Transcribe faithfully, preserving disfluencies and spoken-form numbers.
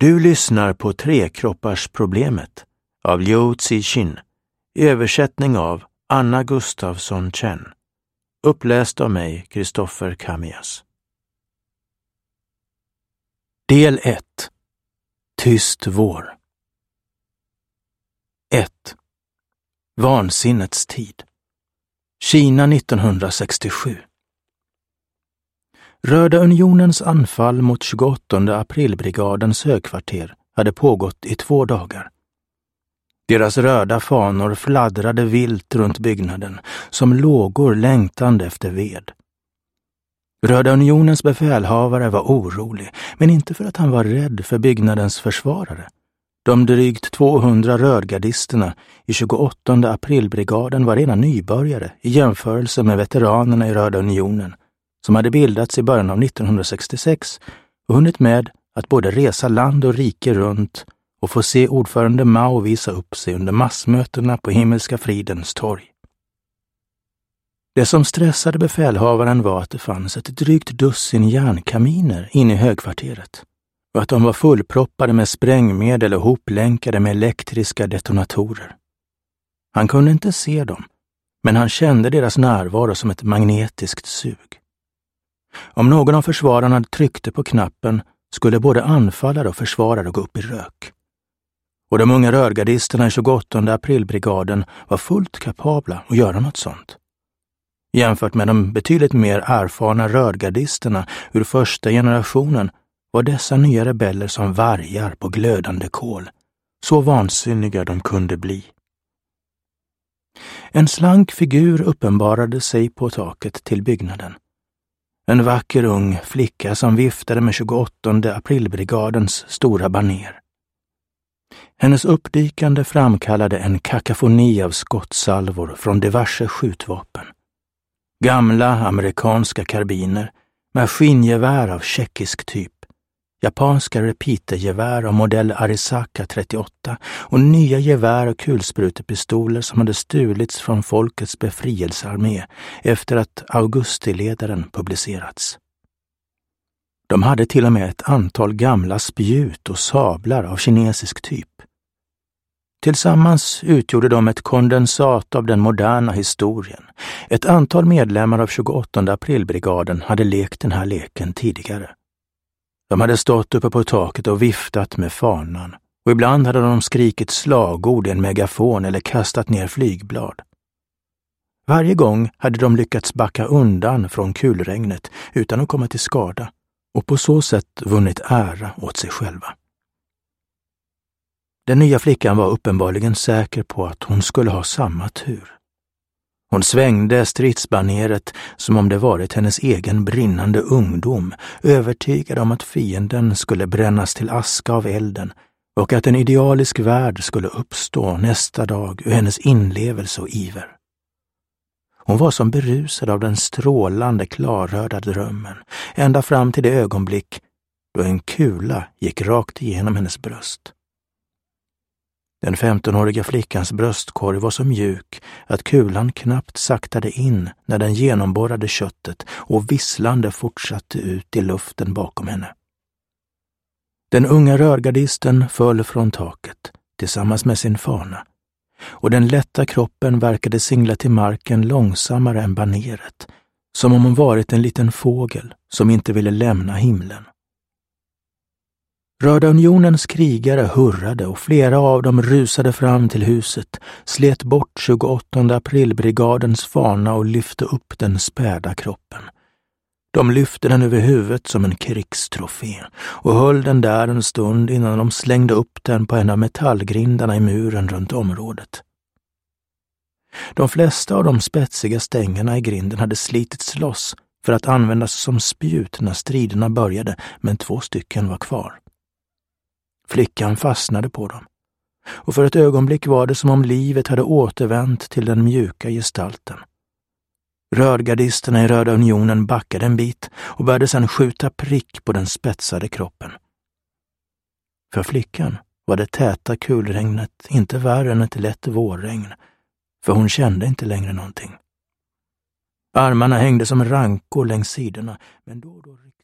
Du lyssnar på Trekropparsproblemet av Liu Cixin, i översättning av Anna Gustafsson Chen. Uppläst av mig, Kristoffer Kamias. Del ett. Tyst vår. ett. Vansinnets tid. Kina nittonhundrasextiosju. Röda unionens anfall mot tjugoåttonde aprilbrigadens högkvarter hade pågått i två dagar. Deras röda fanor fladdrade vilt runt byggnaden som lågor längtande efter ved. Röda unionens befälhavare var orolig, men inte för att han var rädd för byggnadens försvarare. De drygt tvåhundra rödgardisterna i tjugoåttonde aprilbrigaden var redan nybörjare i jämförelse med veteranerna i Röda unionen, som hade bildats i början av nittonhundrasextiosex och hunnit med att både resa land och rike runt och få se ordförande Mao visa upp sig under massmötena på Himmelska fridens torg. Det som stressade befälhavaren var att det fanns ett drygt dussin järnkaminer inne i högkvarteret och att de var fullproppade med sprängmedel och hoplänkade med elektriska detonatorer. Han kunde inte se dem, men han kände deras närvaro som ett magnetiskt sug. Om någon av försvararna tryckte på knappen skulle både anfallare och försvarare gå upp i rök. Och de unga rödgardisterna i tjugoåttonde aprilbrigaden var fullt kapabla att göra något sånt. Jämfört med de betydligt mer erfarna rödgardisterna ur första generationen var dessa nya rebeller som vargar på glödande kol. Så vansinniga de kunde bli. En slank figur uppenbarade sig på taket till byggnaden. En vacker ung flicka som viftade med tjugoåttonde aprilbrigadens stora baner. Hennes uppdykande framkallade en kakafoni av skottsalvor från diverse skjutvapen. Gamla amerikanska karbiner, maskingevär av tjeckisk typ, japanska repeatergevär av modell Arisaka trettioåtta och nya gevär och kulsprutepistoler som hade stulits från folkets befrielsearmé efter att augustiledaren publicerats. De hade till och med ett antal gamla spjut och sablar av kinesisk typ. Tillsammans utgjorde de ett kondensat av den moderna historien. Ett antal medlemmar av tjugoåttonde aprilbrigaden hade lekt den här leken tidigare. De hade stått uppe på taket och viftat med fanan, och ibland hade de skrikit slagord i en megafon eller kastat ner flygblad. Varje gång hade de lyckats backa undan från kulregnet utan att komma till skada och på så sätt vunnit ära åt sig själva. Den nya flickan var uppenbarligen säker på att hon skulle ha samma tur. Hon svängde stridsbaneret som om det varit hennes egen brinnande ungdom, övertygad om att fienden skulle brännas till aska av elden och att en idealisk värld skulle uppstå nästa dag ur hennes inlevelse och iver. Hon var som berusad av den strålande, klarröda drömmen, ända fram till det ögonblick då en kula gick rakt igenom hennes bröst. Den femtonåriga flickans bröstkorg var så mjuk att kulan knappt saktade in när den genomborrade köttet och visslande fortsatte ut i luften bakom henne. Den unga rödgardisten föll från taket tillsammans med sin fana, och den lätta kroppen verkade singla till marken långsammare än baneret, som om hon varit en liten fågel som inte ville lämna himlen. Röda unionens krigare hurrade och flera av dem rusade fram till huset, slet bort tjugoåttonde aprilbrigadens fana och lyfte upp den späda kroppen. De lyfte den över huvudet som en krigstrofé och höll den där en stund innan de slängde upp den på en av metallgrindarna i muren runt området. De flesta av de spetsiga stängerna i grinden hade slitits loss för att användas som spjut när striderna började, men två stycken var kvar. Flickan fastnade på dem, och för ett ögonblick var det som om livet hade återvänt till den mjuka gestalten. Rödgardisterna i Röda unionen backade en bit och började sedan skjuta prick på den spetsade kroppen. För flickan var det täta kulregnet inte värre än ett lätt vårregn, för hon kände inte längre någonting. Armarna hängde som rankor längs sidorna, men då och då